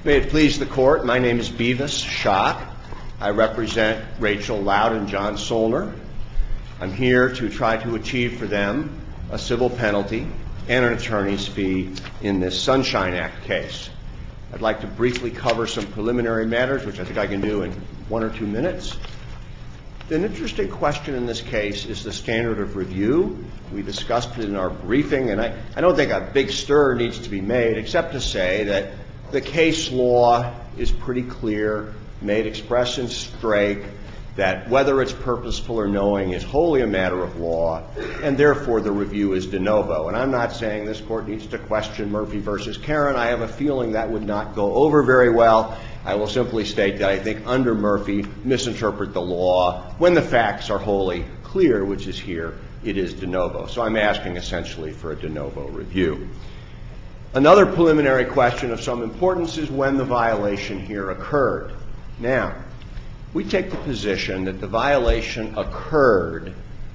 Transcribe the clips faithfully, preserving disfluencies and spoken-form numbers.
May it please the Court, my name is Beavis Schock. I represent Rachel Loud and John Solner. I'm here to try to achieve for them a civil penalty and an attorney's fee in this Sunshine Act case. I'd like to briefly cover some preliminary matters, which I think I can do in one or two minutes. An interesting question in this case is the standard of review. We discussed it in our briefing, and I, I don't think a big stir needs to be made, except to say that the case law is pretty clear, made express in Strake, that whether it's purposeful or knowing is wholly a matter of law, and therefore the review is de novo. And I'm not saying this Court needs to question Murphy versus Karen. I have a feeling that would not go over very well. I will simply state that I think under Murphy, misinterpret the law. When the facts are wholly clear, which is here, it is de novo. So I'm asking essentially for a de novo review. Another preliminary question of some importance is when the violation here occurred. Now, we take the position that the violation occurred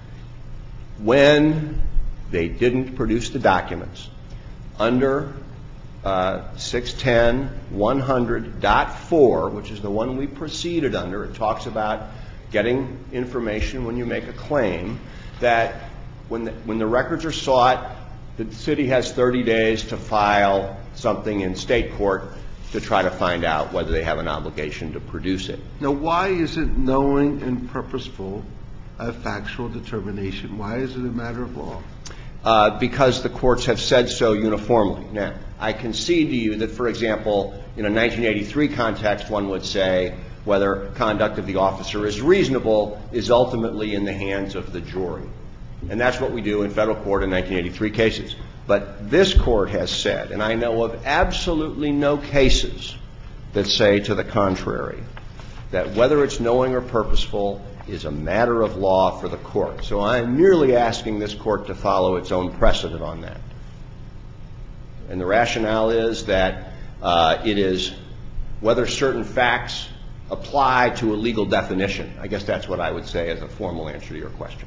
when they didn't produce the documents. Under uh, six ten one hundred point four, which is the one we proceeded under, it talks about getting information when you make a claim, that when the, when the records are sought, the city has thirty days to file something in state court to try to find out whether they have an obligation to produce it. Now, why isn't knowing and purposeful a factual determination? Why is it a matter of law? Uh, because the courts have said so uniformly. Now, I concede to you that, for example, in a nineteen eighty-three context, one would say whether conduct of the officer is reasonable is ultimately in the hands of the jury. And that's what we do in federal court in nineteen eighty-three cases. But this Court has said, and I know of absolutely no cases that say to the contrary, that whether it's knowing or purposeful is a matter of law for the Court. So I'm merely asking this Court to follow its own precedent on that. And the rationale is that uh, it is whether certain facts apply to a legal definition. I guess that's what I would say as a formal answer to your question.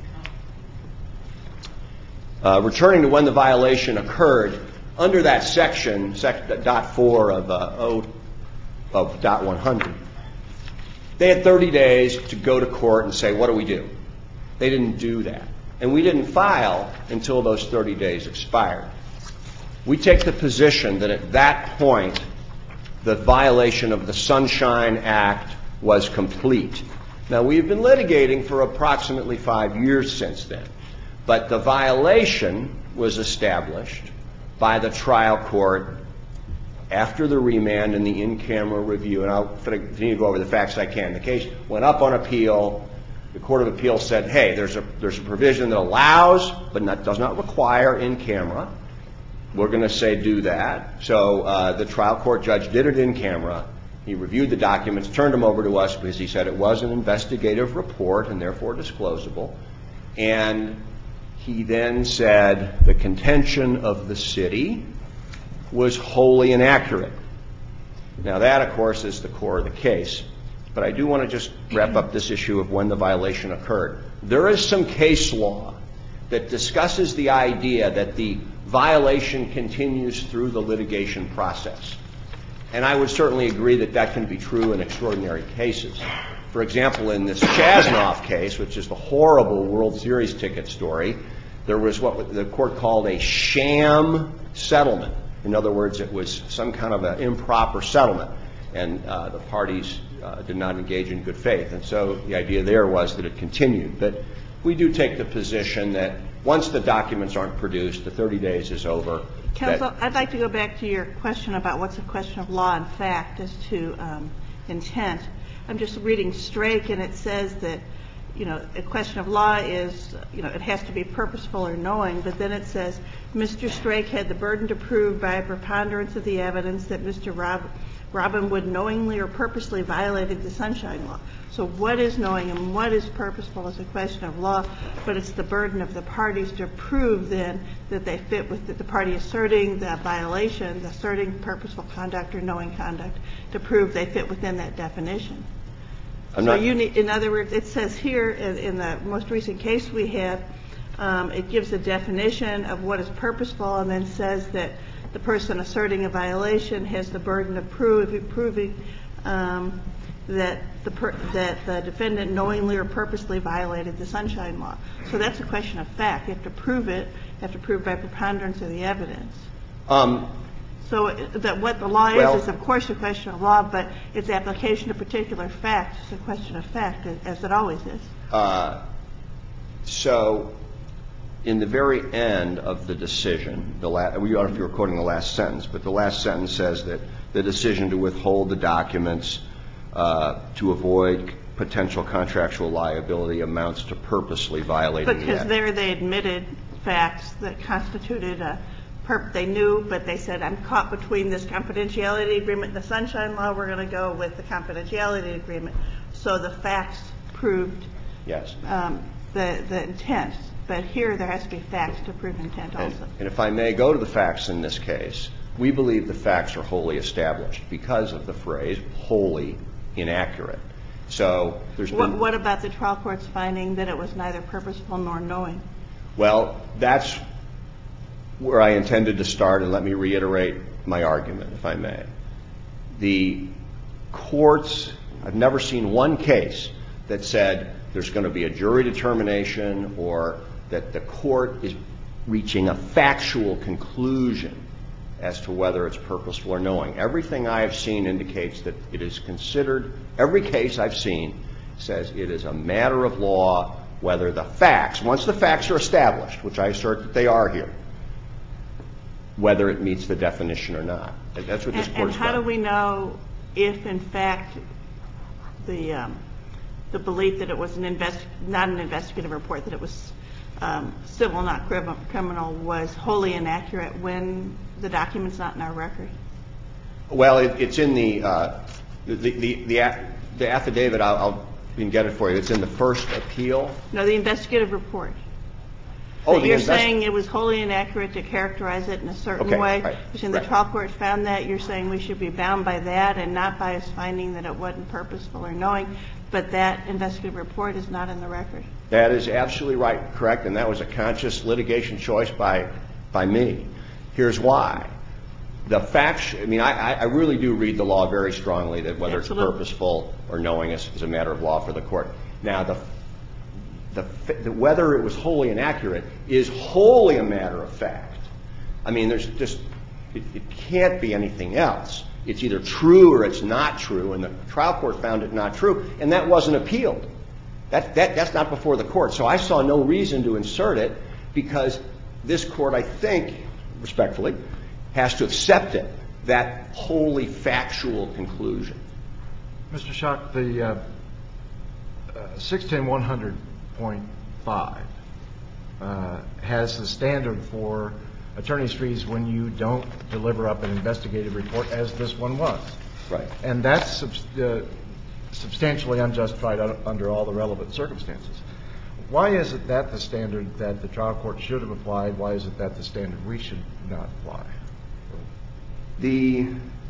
Uh, returning to when the violation occurred, under that section, sec, dot four of uh, O of dot one hundred, they had thirty days to go to court and say, what do we do? They didn't do that. And we didn't file until those thirty days expired. We take the position that at that point, the violation of the Sunshine Act was complete. Now, we've been litigating for approximately five years since then. But the violation was established by the trial court after the remand and the in-camera review. And I'll continue to go over the facts I can. The case went up on appeal. The Court of Appeals said, hey, there's a, there's a provision that allows but not, does not require in-camera. We're going to say do that. So uh, the trial court judge did it in camera. He reviewed the documents, turned them over to us because he said it was an investigative report and therefore disclosable. And he then said the contention of the city was wholly inaccurate. Now that, of course, is the core of the case. But I do want to just wrap up this issue of when the violation occurred. There is some case law that discusses the idea that the violation continues through the litigation process. And I would certainly agree that that can be true in extraordinary cases. For example, in this Chasnoff case, which is the horrible World Series ticket story, there was what the court called a sham settlement. In other words, it was some kind of an improper settlement, and uh, the parties uh, did not engage in good faith. And so the idea there was that it continued. But we do take the position that once the documents aren't produced, the thirty days is over. Counsel, I'd like to go back to your question about what's a question of law and fact as to um, intent. I'm just reading Strake, and it says that, you know, a question of law is, you know, it has to be purposeful or knowing, but then it says Mister Strake had the burden to prove by a preponderance of the evidence that Mister Rob, Robin Wood knowingly or purposely violated the Sunshine Law. So what is knowing and what is purposeful is a question of law, but it's the burden of the parties to prove then that they fit with the, the party asserting the violation, asserting purposeful conduct or knowing conduct, to prove they fit within that definition. I'm so not you need, in other words, it says here in, in the most recent case we have, um, it gives a definition of what is purposeful and then says that the person asserting a violation has the burden of prove, proving um, that the per, that the defendant knowingly or purposely violated the Sunshine Law. So that's a question of fact. You have to prove it. You have to prove by preponderance of the evidence. Um, so that what the law well, is is, of course, a question of law, but its application to particular facts is a question of fact, as it always is. Uh, so in the very end of the decision, the la- we don't know if you're quoting the last sentence, but the last sentence says that the decision to withhold the documents uh, to avoid potential contractual liability amounts to purposely violating the act. Because there they admitted facts that constituted a perp. They knew, but they said, I'm caught between this confidentiality agreement and the Sunshine Law. We're going to go with the confidentiality agreement. So the facts proved yes. um, the, the intent. But here there has to be facts to prove intent also. And, and if I may go to the facts in this case, we believe the facts are wholly established because of the phrase wholly inaccurate. So there's been... What, what about the trial court's finding that it was neither purposeful nor knowing? Well, that's where I intended to start, and let me reiterate my argument, if I may. The courts, I've never seen one case that said there's going to be a jury determination or that the court is reaching a factual conclusion as to whether it's purposeful or knowing. Everything I have seen indicates that it is considered, every case I've seen says it is a matter of law whether the facts, once the facts are established, which I assert that they are here, whether it meets the definition or not. That's what this and, court's And how done. do we know if, in fact, the um, the belief that it was an invest, not an investigative report, that it was um, civil, not criminal, was wholly inaccurate when the document's not in our record? Well, it, it's in the, uh, the, the, the, the affidavit, I'll, I'll we can get it for you. It's in the first appeal. No, the investigative report. Oh, so the you're invest- saying it was wholly inaccurate to characterize it in a certain okay, way. Right, You're saying right. the trial court found that. You're saying we should be bound by that and not by us finding that it wasn't purposeful or knowing. But that investigative report is not in the record. That is absolutely right, correct, and that was a conscious litigation choice by by me. Here's why. The facts, I mean, I, I really do read the law very strongly that whether Absolutely. it's purposeful or knowing is, is a matter of law for the court. Now, the, the, the whether it was wholly inaccurate is wholly a matter of fact. I mean, there's just, it, it can't be anything else. It's either true or it's not true, and the trial court found it not true, and that wasn't appealed. That, that, that's not before the court. So I saw no reason to insert it because this court, I think, respectfully, has to accept it, that wholly factual conclusion. Mister Schock, the uh, uh, six ten one hundred point five uh, has the standard for attorney's fees when you don't deliver up an investigative report, as this one was. Right. And that's sub- uh, substantially unjustified under all the relevant circumstances. Why is it that the standard that the trial court should have applied, why is it that the standard we should not apply? The,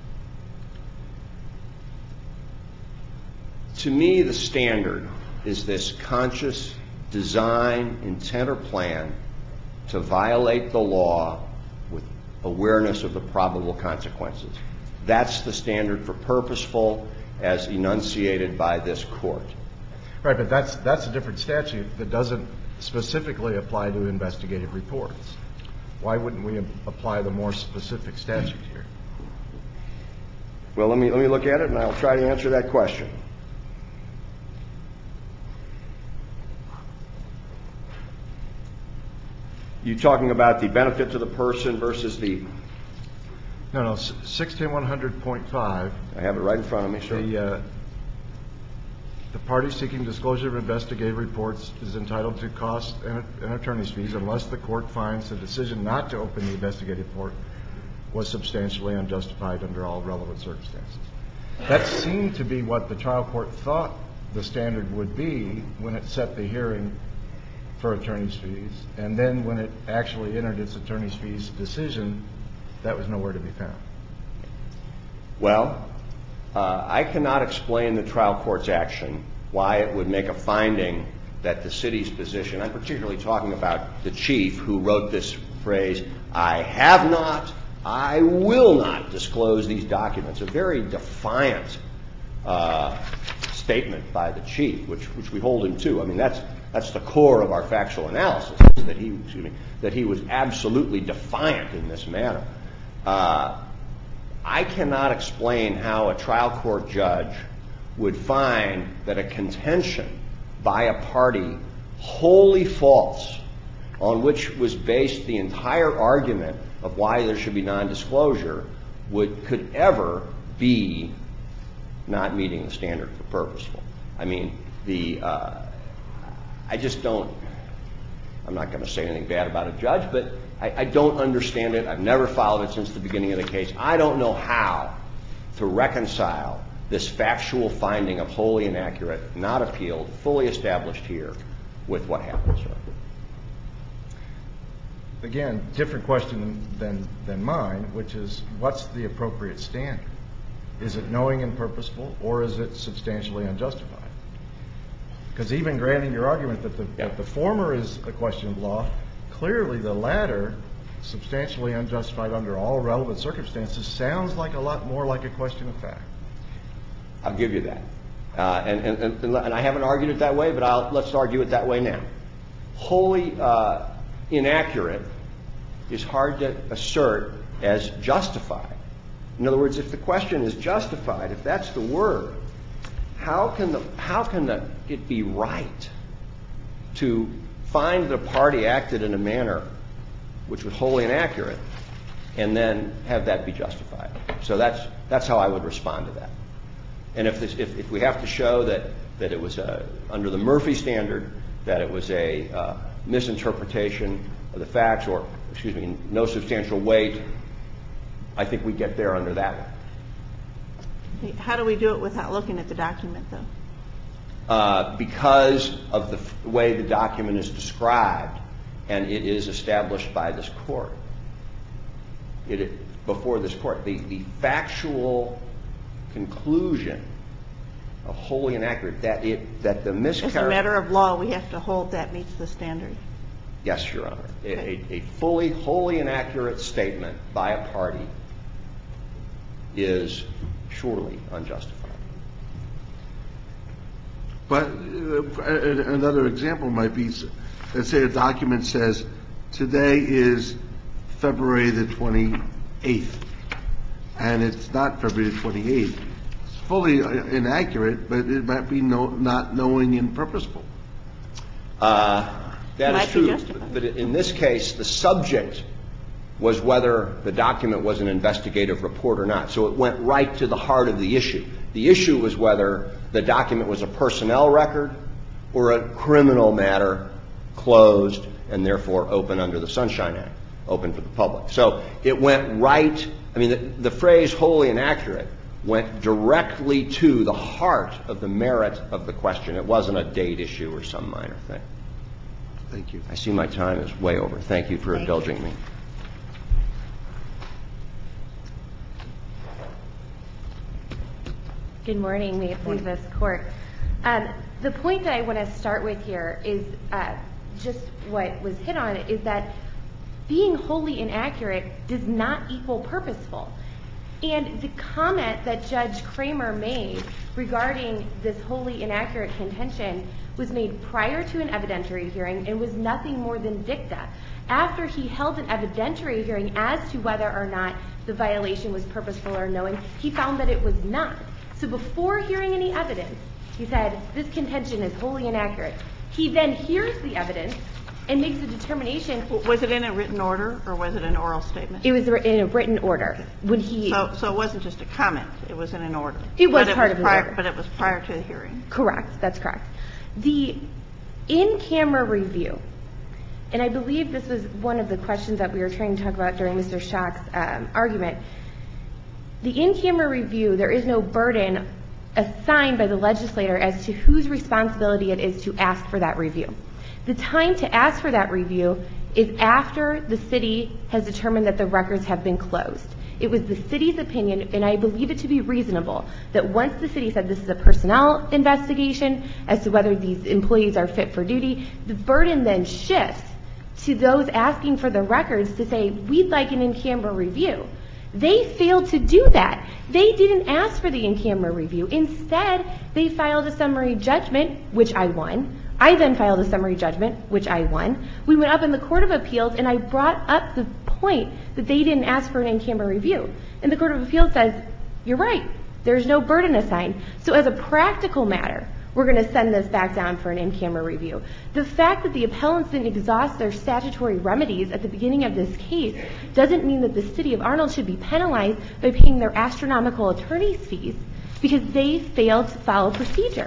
to me, the standard is this conscious design, intent, or plan to violate the law with awareness of the probable consequences. That's the standard for purposeful as enunciated by this court. Right, but that's that's a different statute that doesn't specifically apply to investigative reports. Why wouldn't we apply the more specific statute here? Well, let me let me look at it, and I'll try to answer that question. You talking about the benefit to the person versus the? No, no. six ten one hundred point five. I have it right in front of me, sir. The uh, the party seeking disclosure of investigative reports is entitled to cost and, and attorney's fees unless the court finds the decision not to open the investigative report was substantially unjustified under all relevant circumstances. That seemed to be what the trial court thought the standard would be when it set the hearing for attorney's fees, and then when it actually entered its attorney's fees decision, that was nowhere to be found. Well, uh, I cannot explain the trial court's action, why it would make a finding that the city's position, I'm particularly talking about the chief who wrote this phrase, I have not I will not disclose these documents. A very defiant uh, statement by the chief, which which we hold him to. I mean, that's that's the core of our factual analysis, is that he excuse me, that he was absolutely defiant in this matter. Uh, I cannot explain how a trial court judge would find that a contention by a party wholly false, on which was based the entire argument of why there should be nondisclosure, would could ever be not meeting the standard for purposeful. I mean, the uh, I just don't. I'm not going to say anything bad about a judge, but I, I don't understand it. I've never followed it since the beginning of the case. I don't know how to reconcile this factual finding of wholly inaccurate, not appealed, fully established here, with what happened, sir. Again, different question than than mine, which is, what's the appropriate standard? Is it knowing and purposeful, or is it substantially unjustified? Because even granting your argument that the, yeah. that the former is a question of law, clearly the latter, substantially unjustified under all relevant circumstances, sounds like a lot more like a question of fact. I'll give you that. Uh, and, and, and, and I haven't argued it that way, but I'll, let's argue it that way now. Wholly uh, inaccurate is hard to assert as justified. In other words, if the question is justified, if that's the word, how can the how can the, it be right to find the party acted in a manner which was wholly inaccurate and then have that be justified? So that's that's how I would respond to that. And if this, if, if we have to show that that it was a, under the Murphy standard, that it was a uh, misinterpretation of the facts, or excuse me, no substantial weight, I think we get there under that one. How do we do it without looking at the document, though? Uh, because of the f- way the document is described, and it is established by this court. It, it before this court, the, the factual conclusion of wholly inaccurate, that it that the mischaracterization. As a matter of law, we have to hold that meets the standard. Yes, Your Honor. Okay. A, a fully, wholly inaccurate statement by a party is surely unjustified. But uh, another example might be, let's say a document says, today is February the twenty-eighth, and it's not February the twenty-eighth. It's fully inaccurate, but it might be no, not knowing and purposeful. Uh, that might is true. Be justified. But in this case, the subject was whether the document was an investigative report or not. So it went right to the heart of the issue. The issue was whether the document was a personnel record or a criminal matter, closed and therefore open under the Sunshine Act, open for the public. So it went right, I mean, the, the phrase wholly inaccurate went directly to the heart of the merit of the question. It wasn't a date issue or some minor thing. Thank you. I see my time is way over. Thank you for Thank indulging you. me. Good morning. May it please this court. Um, the point that I want to start with here is uh, just what was hit on, is that being wholly inaccurate does not equal purposeful. And the comment that Judge Kramer made regarding this wholly inaccurate contention was made prior to an evidentiary hearing and was nothing more than dicta. After he held an evidentiary hearing as to whether or not the violation was purposeful or knowing, he found that it was not. So before hearing any evidence, he said, this contention is wholly inaccurate. He then hears the evidence and makes a determination. Was it in a written order or was it an oral statement? It was in a written order. When he so, so it wasn't just a comment. It was in an order. It was but part it was of prior, the order. But it was prior to the hearing. Correct. That's correct. The in-camera review, and I believe this was one of the questions that we were trying to talk about during Mister Schock's um, argument. The in-camera review, there is no burden assigned by the legislator as to whose responsibility it is to ask for that review. The time to ask for that review is after the city has determined that the records have been closed. It was the city's opinion, and I believe it to be reasonable, that once the city said this is a personnel investigation as to whether these employees are fit for duty, the burden then shifts to those asking for the records to say, we'd like an in-camera review. They failed to do that. They didn't ask for the in-camera review. Instead, they filed a summary judgment, which I won. I then filed a summary judgment, which I won. We went up in the Court of Appeals, and I brought up the point that they didn't ask for an in-camera review. And the Court of Appeals says, you're right. There's no burden assigned. So as a practical matter, we're going to send this back down for an in-camera review. The fact that the appellants didn't exhaust their statutory remedies at the beginning of this case doesn't mean that the City of Arnold should be penalized by paying their astronomical attorney's fees because they failed to follow procedure.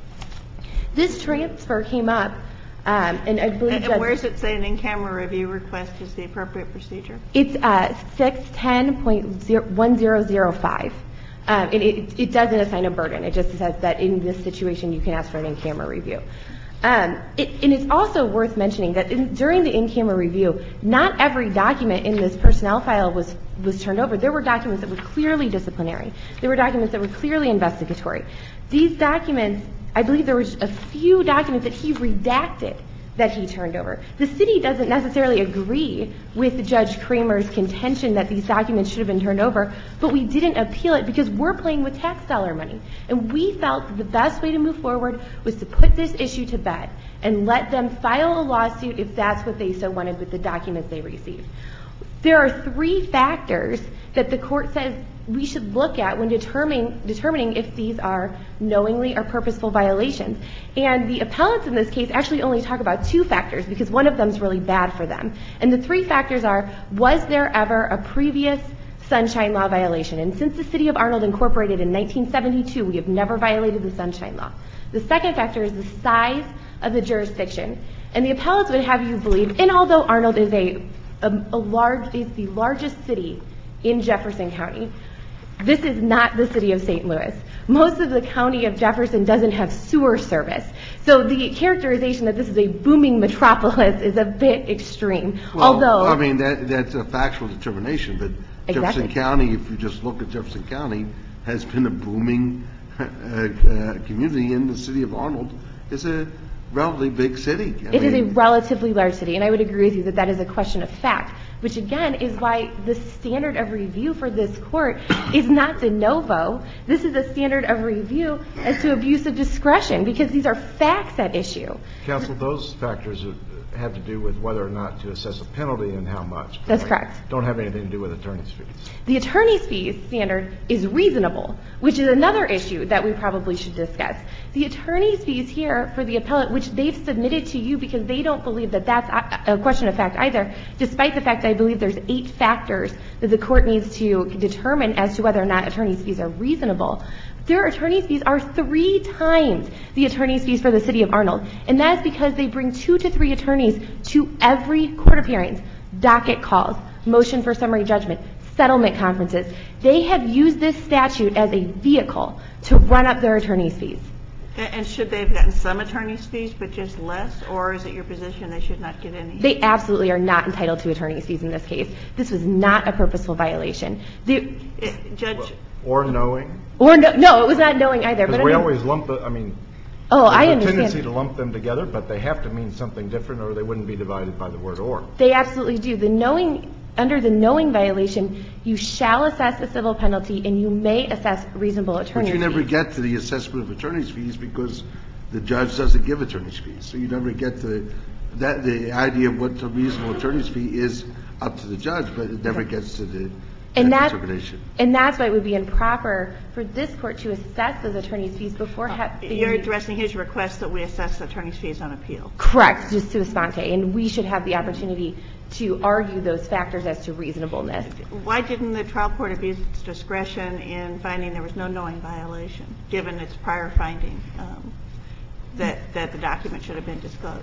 This transfer came up, um, and I believe... And, Judge, and where does it say an in-camera review request is the appropriate procedure? It's uh, six ten point one zero zero five. Um, and it, it doesn't assign a burden. It just says that in this situation you can ask for an in-camera review. Um, it, and it's also worth mentioning that in, during the in-camera review, not every document in this personnel file was, was turned over. There were documents that were clearly disciplinary. There were documents that were clearly investigatory. These documents, I believe there was a few documents that he redacted that he turned over. The city doesn't necessarily agree with Judge Kramer's contention that these documents should have been turned over, but we didn't appeal it because we're playing with tax dollar money. And we felt that the best way to move forward was to put this issue to bed and let them file a lawsuit if that's what they so wanted with the documents they received. There are three factors that the court says we should look at when determining determining if these are knowingly or purposeful violations. And the appellants in this case actually only talk about two factors because one of them is really bad for them. And the three factors are, was there ever a previous Sunshine Law violation? And since the City of Arnold incorporated in nineteen seventy-two, we have never violated the Sunshine Law. The second factor is the size of the jurisdiction. And the appellants would have you believe, and although Arnold is a, a, a large, is the largest city in Jefferson County, this is not the city of Saint Louis. Most of the county of Jefferson doesn't have sewer service. So the characterization that this is a booming metropolis is a bit extreme. Well, Although, I mean, that, that's a factual determination, but Exactly. Jefferson County, if you just look at Jefferson County, has been a booming uh, uh, community, and the City of Arnold is a relatively big city. I it mean, is a relatively large city, and I would agree with you that that is a question of fact, which again is why the standard of review for this court is not de novo. This is a standard of review as to abuse of discretion because these are facts at issue. Counsel, those factors have to do with whether or not to assess a penalty and how much. That's correct. Don't have anything to do with attorney's fees. The attorney's fees standard is reasonable, which is another issue that we probably should discuss. The attorney's fees here for the appellate, which they've submitted to you because they don't believe that that's a question of fact either, despite the fact that I believe there's eight factors that the court needs to determine as to whether or not attorney's fees are reasonable. Their attorney's fees are three times the attorney's fees for the City of Arnold, and that is because they bring two to three attorneys to every court appearance, docket calls, motion for summary judgment, settlement conferences. They have used this statute as a vehicle to run up their attorney's fees. And should they have gotten some attorney's fees but just less, or is it your position they should not get any? They absolutely are not entitled to attorney's fees in this case. This was not a purposeful violation. The, It, Judge, Well, or knowing. or no, no, it was not knowing either. Because But we I mean, always lump the, I mean, oh, I there's a understand. tendency to lump them together, but they have to mean something different or they wouldn't be divided by the word or. They absolutely do. The knowing, under the knowing violation, you shall assess a civil penalty and you may assess reasonable attorney's But you never fees. get to the assessment of attorney's fees because the judge doesn't give attorney's fees. So you never get to that. The idea of what a reasonable attorney's fee is up to the judge, but it never gets to the And that that, determination. and that's why it would be improper for this court to assess those attorney's fees before having. you're addressing his request that we assess attorney's fees on appeal. Correct, just sua sponte, and we should have the opportunity to argue those factors as to reasonableness. Why didn't the trial court abuse its discretion in finding there was no knowing violation, given its prior finding um, that, that the document should have been disclosed?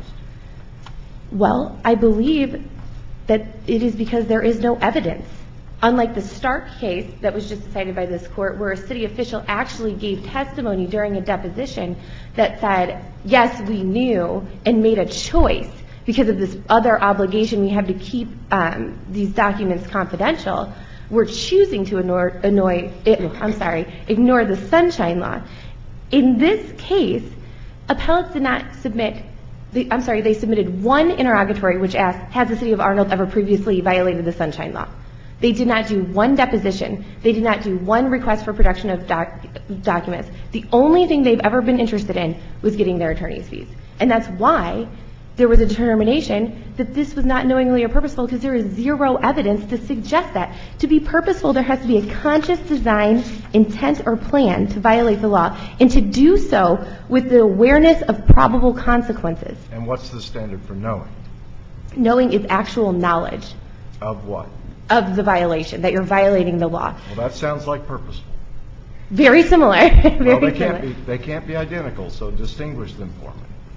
Well, I believe that it is because there is no evidence. Unlike the Stark case that was just decided by this court, where a city official actually gave testimony during a deposition that said, yes, we knew, and made a choice because of this other obligation we have to keep um, these documents confidential, we're choosing to ignore, annoy, I'm sorry, ignore the Sunshine Law. In this case, appellates did not submit they, I'm sorry, they submitted one interrogatory which asked, has the City of Arnold ever previously violated the Sunshine Law? They did not do one deposition. They did not do one request for production of doc, documents. The only thing they've ever been interested in was getting their attorney's fees. And that's why there was a determination that this was not knowingly or purposeful, because there is zero evidence to suggest that. To be purposeful, there has to be a conscious design, intent, or plan to violate the law, and to do so with the awareness of probable consequences. And what's the standard for knowing? Knowing is actual knowledge Of what? of the violation, that you're violating the law. Well, that sounds like purposeful. Very similar. Very Well, they similar. can't be, they can't be identical, so distinguish them for me.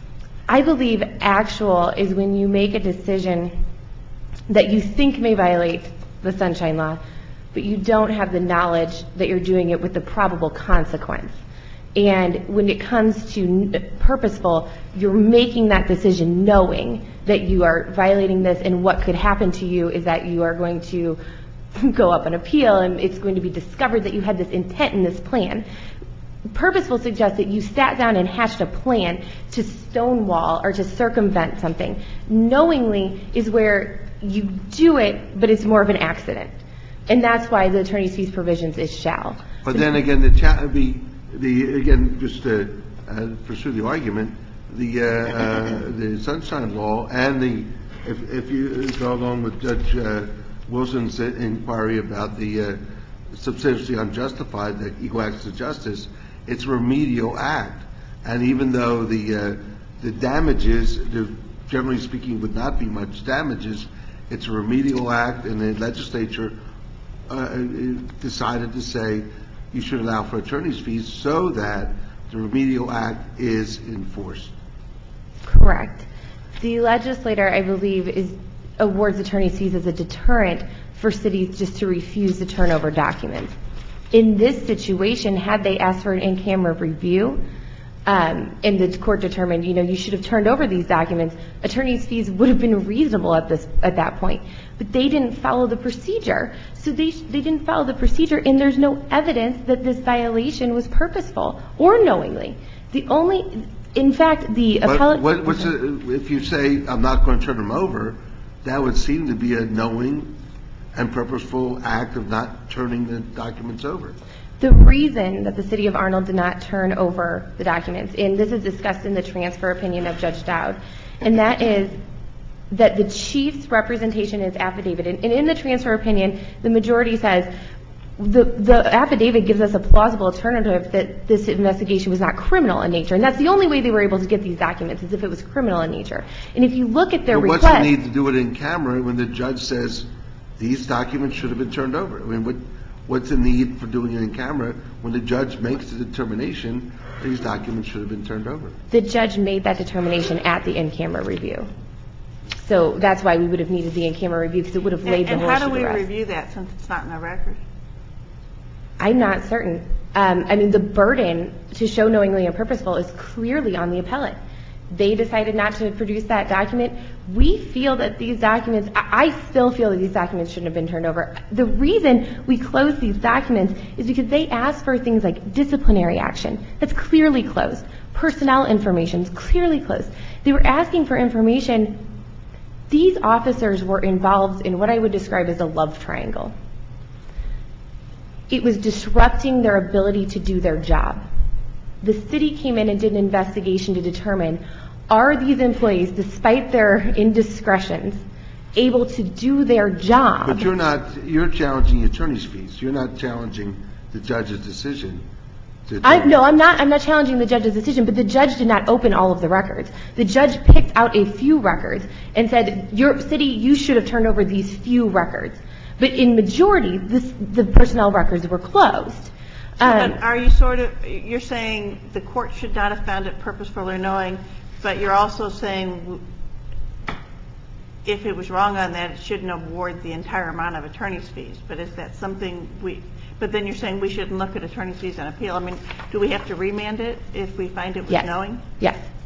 I believe actual is when you make a decision that you think may violate the Sunshine Law, but you don't have the knowledge that you're doing it with the probable consequence. And when it comes to purposeful, you're making that decision knowing that you are violating this, and what could happen to you is that you are going to go up on appeal, and it's going to be discovered that you had this intent and this plan. Purposeful suggests that you sat down and hatched a plan to stonewall or to circumvent something. Knowingly is where you do it, but it's more of an accident. And that's why the attorney's fees provisions is shall. But then again, the, cha- the, the again, just to uh, pursue the argument, the, uh, uh, the Sunshine Law and the, if, if you go along with Judge uh, Wilson's inquiry about the uh, substantially unjustified, the equal access to justice, it's a remedial act. And even though the uh, the damages, the, generally speaking, would not be much damages, it's a remedial act, and the legislature uh, decided to say you should allow for attorney's fees so that the remedial act is enforced. Correct. The legislator, I believe, is awards attorney's fees as a deterrent for cities just to refuse to turn over documents. In this situation, had they asked for an in-camera review, um, and the court determined, you know, you should have turned over these documents, attorney's fees would have been reasonable at this at that point. But they didn't follow the procedure. So they they didn't follow the procedure, and there's no evidence that this violation was purposeful or knowingly. The only, in fact, the But appellate. what, what's a, if you say I'm not going to turn them over, that would seem to be a knowing and purposeful act of not turning the documents over. The reason that the City of Arnold did not turn over the documents, and this is discussed in the transfer opinion of Judge Dowd, and that is that the chief's representation is affidavit. And in the transfer opinion, the majority says the, the affidavit gives us a plausible alternative that this investigation was not criminal in nature. And that's the only way they were able to get these documents, is if it was criminal in nature. And if you look at their But request. what's the need to do it in camera when the judge says these documents should have been turned over? I mean, what, what's the need for doing it in camera when the judge makes the determination these documents should have been turned over? The judge made that determination at the in-camera review. So that's why we would have needed the in-camera review, because it would have laid And the horse how to do the we rest. review that since it's not in the record? I'm not certain. Um, I mean, the burden to show knowingly and purposeful is clearly on the appellate. They decided not to produce that document. We feel that these documents, I I still feel that these documents shouldn't have been turned over. The reason we closed these documents is because they asked for things like disciplinary action. That's clearly closed. Personnel information is clearly closed. They were asking for information. These officers were involved in what I would describe as a love triangle. It was disrupting their ability to do their job. The city came in and did an investigation to determine, are these employees, despite their indiscretions, able to do their job? But you're not, you're challenging attorney's fees. You're not challenging the judge's decision. To I, no, I'm not. I'm not challenging the judge's decision, but the judge did not open all of the records. The judge picked out a few records and said, "Your city, you should have turned over these few records." But in majority, this, the personnel records were closed. Um, But are you sort of, you're saying the court should not have found it purposeful or knowing, but you're also saying if it was wrong on that, it shouldn't award the entire amount of attorney's fees. But is that something we, but then you're saying we shouldn't look at attorney's fees on appeal. I mean, do we have to remand it if we find it was yes. knowing? Yes.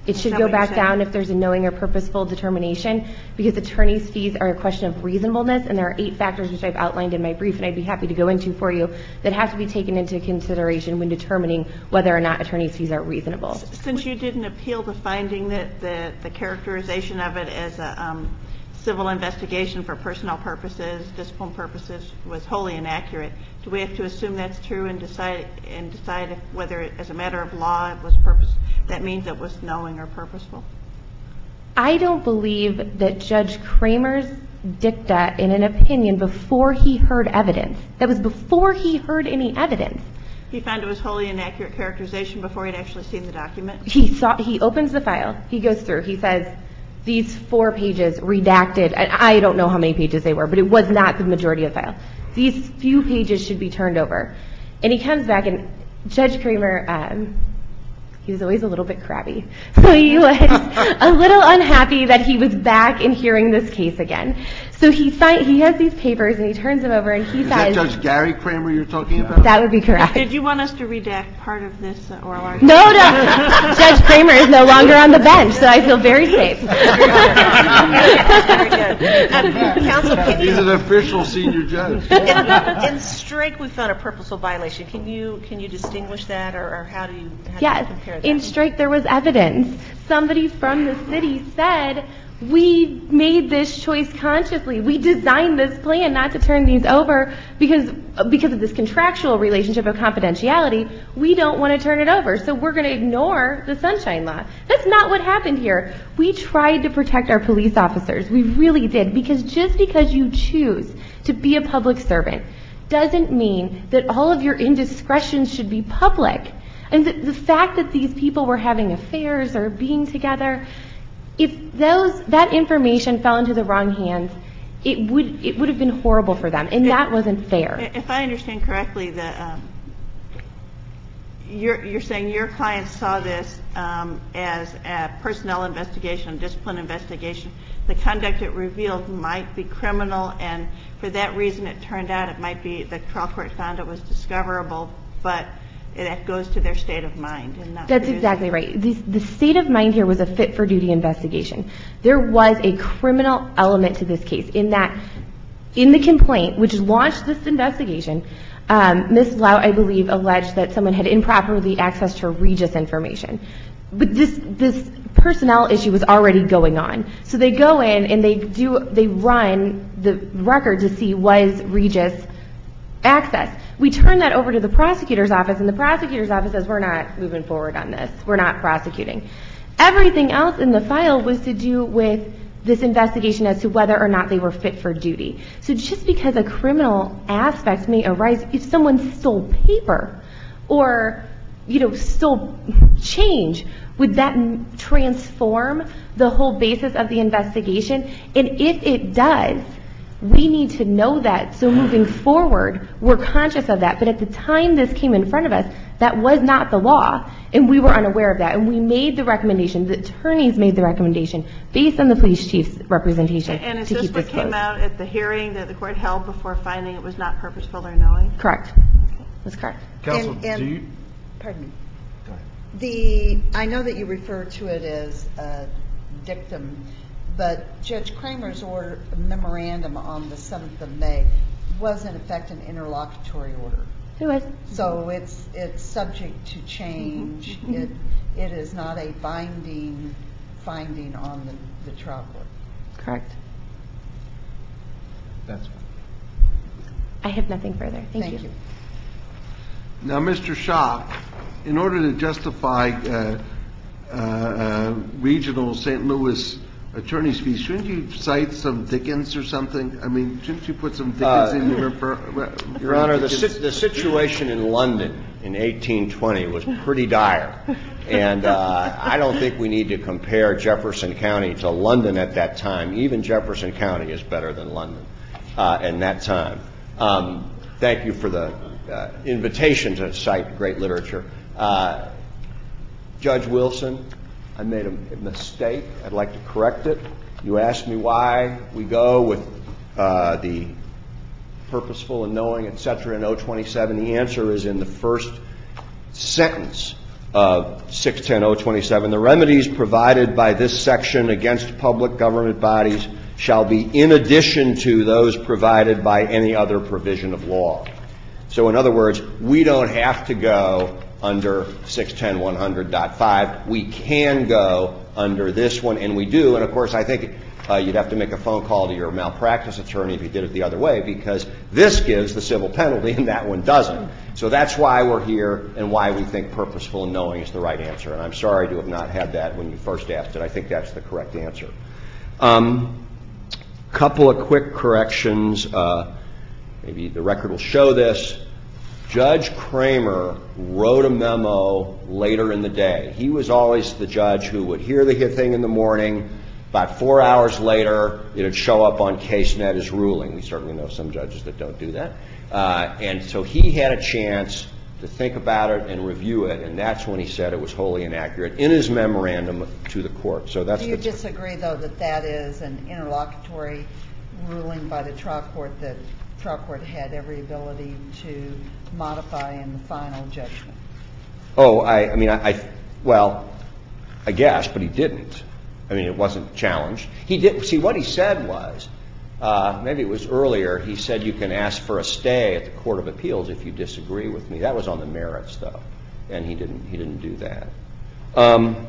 It should that go what you're back saying? down if there's a knowing or purposeful determination, because attorney's fees are a question of reasonableness, and there are eight factors which I've outlined in my brief, and I'd be happy to go into for you, that have to be taken into consideration when determining whether or not attorney's fees are reasonable. Since you didn't appeal the finding that the, the characterization of it as a um, civil investigation for personnel purposes, discipline purposes, was wholly inaccurate, do we have to assume that's true and decide and decide if whether, it, as a matter of law, it was purpose? That means it was knowing or purposeful? I don't believe that Judge Kramer's dicta in an opinion before he heard evidence, that was before he heard any evidence. He found it was wholly inaccurate characterization before he'd actually seen the document? He saw, he opens the file, he goes through, he says, these four pages redacted, and I don't know how many pages they were, but it was not the majority of the file. These few pages should be turned over. And he comes back, and Judge Kramer, um, he was always a little bit crabby. So he was a little unhappy that he was back in hearing this case again. So he signed, he has these papers, and he turns them over, and he Is says... that Judge Gary Kramer you're talking about? That would be correct. Did you want us to redact part of this uh, oral argument? No, no. Judge Kramer is no longer on the bench, so I feel very safe. Very good. Um, Counsel, can He's you, an official senior judge. in, in Strake, we found a purposeful violation. Can you can you distinguish that, or, or how do you, how do you Yes. compare that? In Strike, there was evidence. Somebody from the city said, we made this choice consciously. We designed this plan not to turn these over because because of this contractual relationship of confidentiality. We don't want to turn it over, so we're going to ignore the Sunshine Law. That's not what happened here. We tried to protect our police officers. We really did, because just because you choose to be a public servant doesn't mean that all of your indiscretions should be public. And the, the fact that these people were having affairs or being together, if those that information fell into the wrong hands, it would it would have been horrible for them, and that wasn't fair. if I understand correctly, the um, you're you're saying your clients saw this um, as a personnel investigation, a discipline investigation. The conduct it revealed might be criminal, and for that reason, it turned out it might be the trial court found it was discoverable, but that goes to their state of mind. And not That's producing. exactly right. The, the state of mind here was a fit for duty investigation. There was a criminal element to this case in that, in the complaint, which launched this investigation, um, Miz Lout, I believe, alleged that someone had improperly accessed her Regis information. But this this personnel issue was already going on. So they go in and they do they run the record to see was Regis accessed. We turn that over to the prosecutor's office, and the prosecutor's office says, we're not moving forward on this. We're not prosecuting. Everything else in the file was to do with this investigation as to whether or not they were fit for duty. So just because a criminal aspect may arise, if someone stole paper or, you know, stole change, would that transform the whole basis of the investigation? And if it does, we need to know that, so moving forward, we're conscious of that. But at the time this came in front of us, that was not the law, and we were unaware of that. And we made the recommendation, the attorneys made the recommendation, based on the police chief's representation, And is to this keep what this came closed. out at the hearing that the court held before finding it was not purposeful or knowing? Correct. That's correct. Counsel, And- and- do you... Pardon me. Go ahead. The, I know that you refer to it as a dictum, but Judge Kramer's order memorandum on the seventh of May was in effect an interlocutory order. It was. So it's it's subject to change. It it is not a binding finding on the, the trial court. Correct. That's fine. I have nothing further. Thank, Thank you. Now, Mister Schock, in order to justify uh, uh, uh, regional Saint Louis attorney's fees, shouldn't you cite some Dickens or something? I mean, shouldn't you put some Dickens Uh, in your refer- Your Honor, the, Dickens? si- the situation in London in eighteen twenty was pretty dire. And uh, I don't think we need to compare Jefferson County to London at that time. Even Jefferson County is better than London uh, in that time. Um, thank you for the uh, invitation to cite great literature. Uh, Judge Wilson, I made a mistake. I'd like to correct it. You asked me why we go with uh, the purposeful and knowing, et cetera, in oh twenty-seven. The answer is in the first sentence of six ten oh twenty-seven, the remedies provided by this section against public government bodies shall be in addition to those provided by any other provision of law. So in other words, we don't have to go under six ten one hundred point five. We can go under this one, and we do. And of course, I think uh, you'd have to make a phone call to your malpractice attorney if you did it the other way, because this gives the civil penalty and that one doesn't. So that's why we're here and why we think purposeful and knowing is the right answer. And I'm sorry to have not had that when you first asked it. I think that's the correct answer. Um, couple of quick corrections. Uh, maybe the record will show this. Judge Kramer wrote a memo later in the day. He was always the judge who would hear the thing in the morning. About four hours later, it would show up on CaseNet as ruling. We certainly know some judges that don't do that. Uh, and so he had a chance to think about it and review it, and that's when he said it was wholly inaccurate in his memorandum to the court. So that's. Do you the disagree, though, that that is an interlocutory ruling by the trial court, that trial court had every ability to modify in the final judgment? Oh, I, I mean, I, I, well, I guess, but he didn't. I mean, it wasn't challenged. He did. See, what he said was, uh, maybe it was earlier, he said you can ask for a stay at the Court of Appeals if you disagree with me. That was on the merits, though, and he didn't, he didn't do that. Um,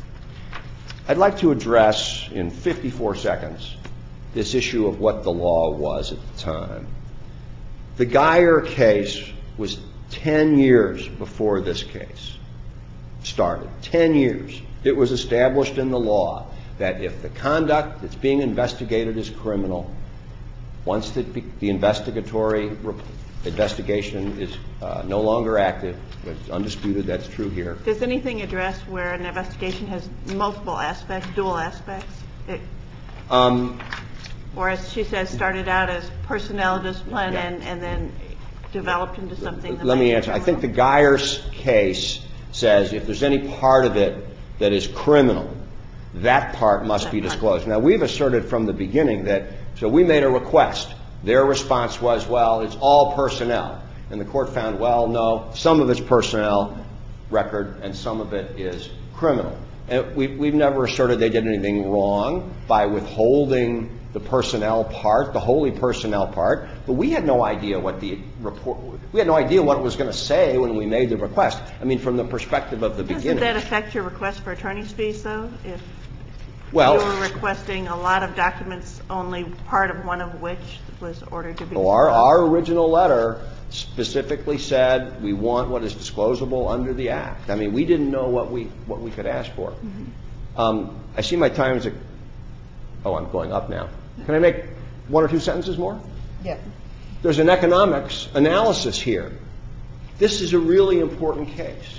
I'd like to address in fifty-four seconds this issue of what the law was at the time. The Geyer case was ten years before this case started. Ten years. It was established in the law that if the conduct that's being investigated is criminal, once the, the investigatory rep- investigation is uh, no longer active, it's undisputed, that's true here. Does anything address where an investigation has multiple aspects, dual aspects? It, um, or as she says, started out as personnel discipline yeah. and, and then developed into something that Let might me be answer. I criminal? think the Geyer's case says if there's any part of it that is criminal, that part must be disclosed. Now, we've asserted from the beginning that, so we made a request. Their response was, well, it's all personnel. And the court found, well, no, some of it's personnel record and some of it is criminal. And we, we've never asserted they did anything wrong by withholding the personnel part, the wholly personnel part, but we had no idea what the report, we had no idea what it was going to say when we made the request. I mean, from the perspective of the Doesn't beginning. that affect your request for attorney's fees, though? If well, you were requesting a lot of documents, only part of one of which was ordered to be so our, disclosed? our original letter specifically said we want what is disclosable under the Act. I mean, we didn't know what we what we could ask for. Mm-hmm. Um, I see my time is, a, oh, I'm going up now. Can I make one or two sentences more? Yeah. There's an economics analysis here. This is a really important case.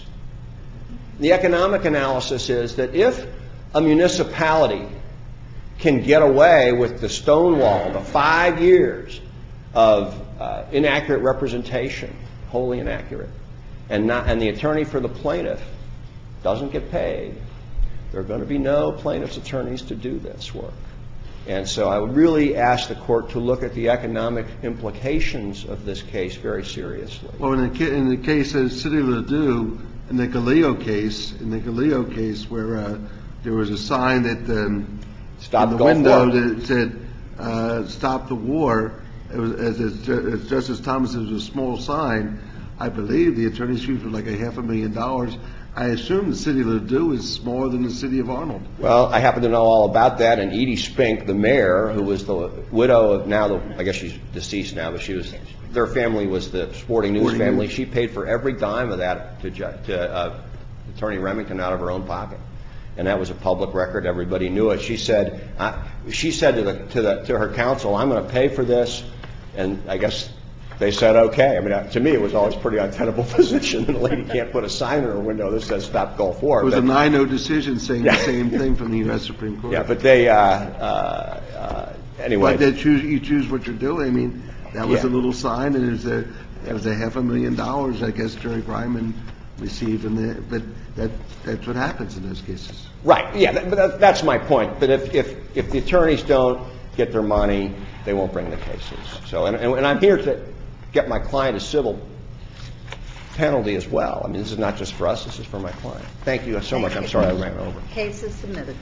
The economic analysis is that if a municipality can get away with the stonewall, the five years of uh, inaccurate representation, wholly inaccurate, and not, and the attorney for the plaintiff doesn't get paid, there are going to be no plaintiff's attorneys to do this work. And so I would really ask the court to look at the economic implications of this case very seriously. Well, in the, ca- in the case of City of Ladue, in the Galileo case, in the Galileo case where uh, there was a sign that um, Stop in the Gulf window War. that said uh, "Stop the War," it was, as, as, as Justice Thomas, it was a small sign. I believe the attorney's fees were like a half a million dollars. I assume the City of Ladue is smaller than the City of Arnold. Well, I happen to know all about that, and Edie Spink, the mayor, who was the widow of now, the, I guess she's deceased now, but she was, their family was the Sporting News Sporting family. News. She paid for every dime of that to, to uh, Attorney Remington out of her own pocket. And that was a public record. Everybody knew it. She said, uh, she said to the, to the, to her counsel, I'm going to pay for this. And I guess they said, okay. I mean, to me, it was always a pretty untenable position. And a lady can't put a sign in her window that says "Stop Gulf War." It was but, a nine oh decision saying Yeah. the same thing from the U S Supreme Court. Yeah, but they, uh, uh, uh, anyway. But they choose, you choose what you're doing. I mean, that was Yeah. a little sign, and it was a, it was a half a million dollars, I guess, Jerry Bryman received. And the, but that, that's what happens in those cases. Right. Yeah, that, but that, that's my point. But if, if, if the attorneys don't get their money, they won't bring the cases. So, and, and, and I'm here to get my client a civil penalty as well. I mean, this is not just for us, this is for my client. Thank you so much. Thank I'm you. sorry I ran over. Case is submitted.